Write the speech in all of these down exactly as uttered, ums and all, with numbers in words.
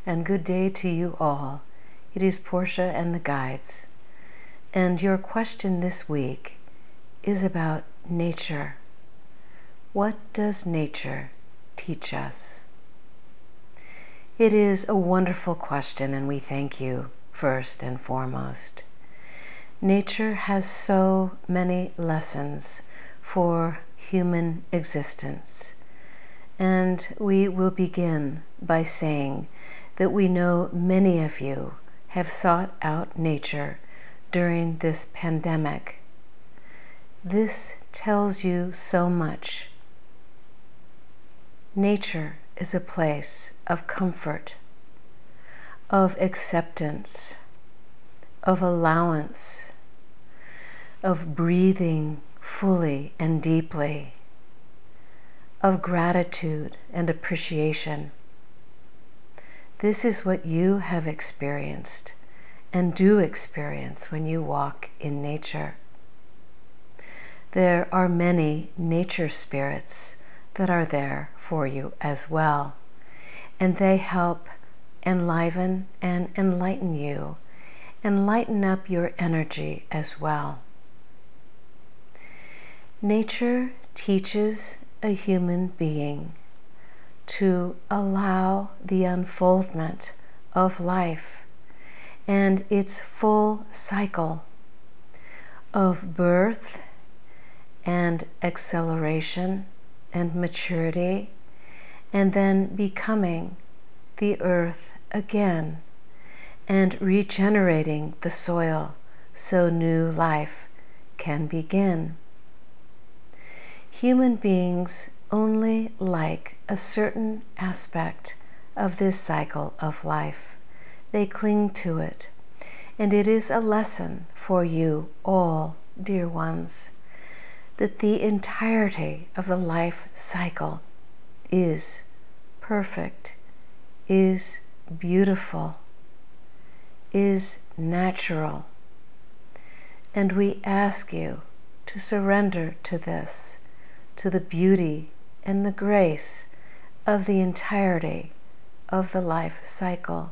and good day to you all. It is Portia and the Guides, and your question this week is about nature. What does nature teach us? It is a wonderful question, and we thank you first and foremost. Nature has so many lessons for human existence, and we will begin by saying that we know many of you have sought out nature during this pandemic. This tells you so much. Nature is a place of comfort, of acceptance, of allowance, of breathing fully and deeply, of gratitude and appreciation. This is what you have experienced and do experience when you walk in nature. There are many nature spirits that are there for you as well, and they help enliven and enlighten you and lighten up your energy as well. Nature teaches a human being to allow the unfoldment of life and its full cycle of birth and acceleration and maturity, and then becoming the earth again and regenerating the soil so new life can begin. Human beings only like a certain aspect of this cycle of life. They cling to it, and it is a lesson for you all, dear ones, that the entirety of the life cycle is perfect, is beautiful, is natural. And we ask you to surrender to this, to the beauty and the grace of the entirety of the life cycle.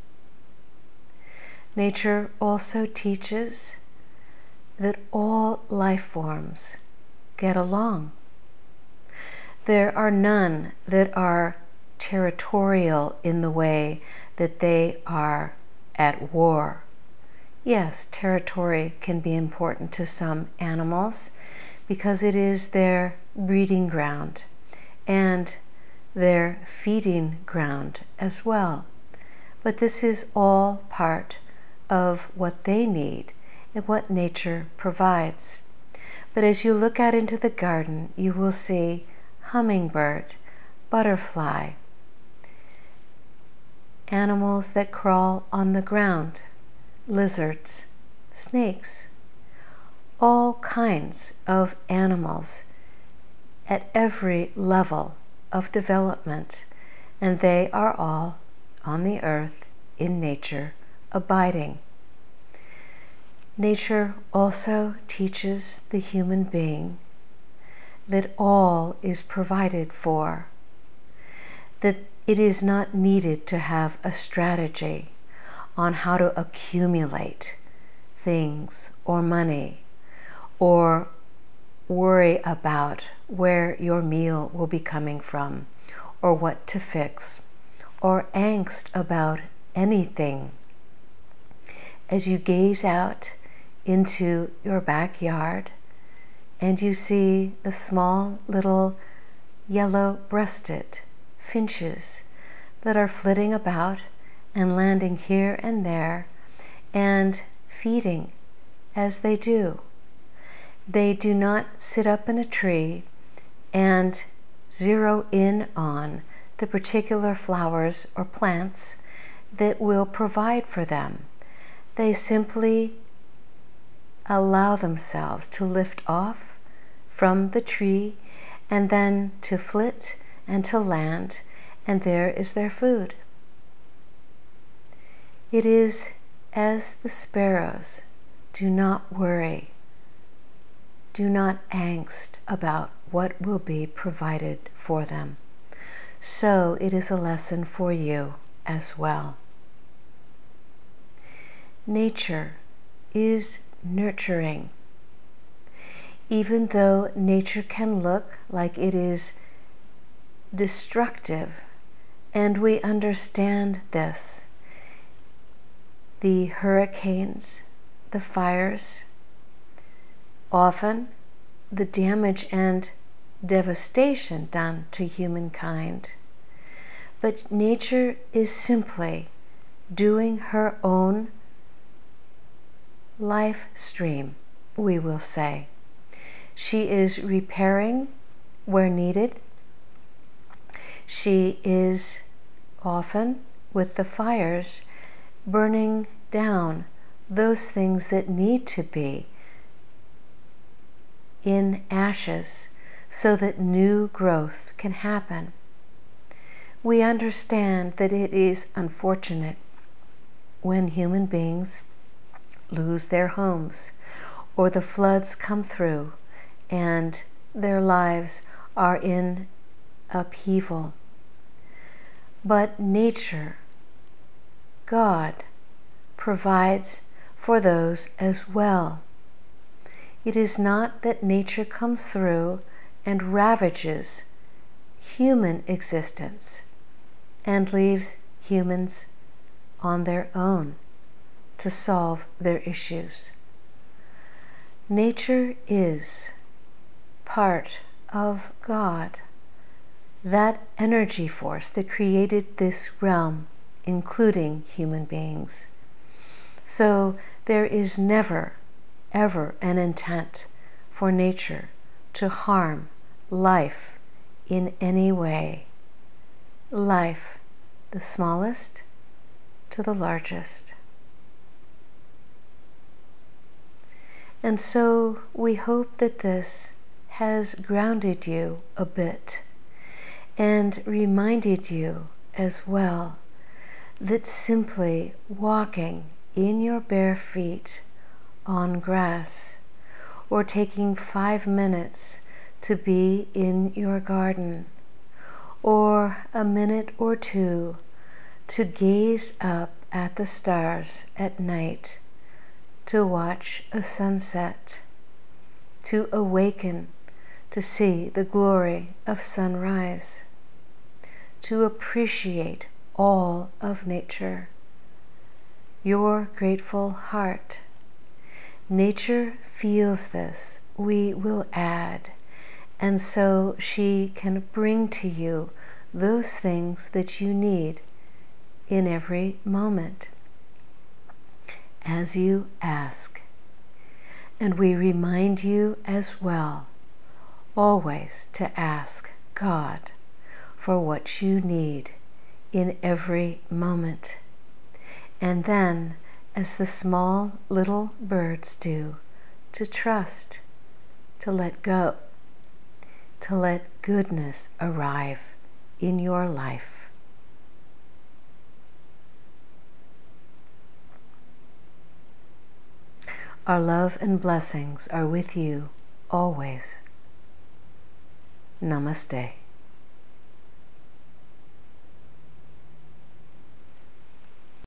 Nature also teaches that all life forms get along. There are none that are territorial in the way that they are at war. Yes, territory can be important to some animals because it is their breeding ground and their feeding ground as well. But this is all part of what they need and what nature provides. But as you look out into the garden, you will see hummingbird, butterfly, animals that crawl on the ground, lizards, snakes, all kinds of animals at every level of development, and they are all on the earth in nature abiding. Nature also teaches the human being that all is provided for, that it is not needed to have a strategy on how to accumulate things or money, or worry about where your meal will be coming from, or what to fix, or angst about anything. As you gaze out into your backyard and you see the small little yellow-breasted finches that are flitting about and landing here and there and feeding as they do. They do not sit up in a tree and zero in on the particular flowers or plants that will provide for them. They simply allow themselves to lift off from the tree and then to flit and to land, and there is their food. It is as the sparrows do not worry, do not angst about what will be provided for them. So it is a lesson for you as well. Nature is nurturing. Even though nature can look like it is destructive, and we understand this, the hurricanes, the fires, often the damage and devastation done to humankind. But nature is simply doing her own life stream, we will say. She is repairing where needed. She is often, with the fires, burning down those things that need to be in ashes so that new growth can happen. We understand that it is unfortunate when human beings lose their homes or the floods come through and their lives are in upheaval. But nature, God, provides for those as well. It is not that nature comes through and ravages human existence and leaves humans on their own to solve their issues. Nature is part of God, that energy force that created this realm, including human beings. So there is never, ever an intent for nature to harm life in any way. Life, the smallest to the largest. And so we hope that this has grounded you a bit and reminded you as well that simply walking in your bare feet on grass, or taking five minutes to be in your garden, or a minute or two to gaze up at the stars at night, to watch a sunset, to awaken to see the glory of sunrise, to appreciate all of nature. Your grateful heart. Nature feels this, we will add, and so she can bring to you those things that you need in every moment as you ask. And we remind you as well always to ask God for what you need in every moment. And then, as the small little birds do, to trust, to let go, to let goodness arrive in your life. Our love and blessings are with you always. Namaste.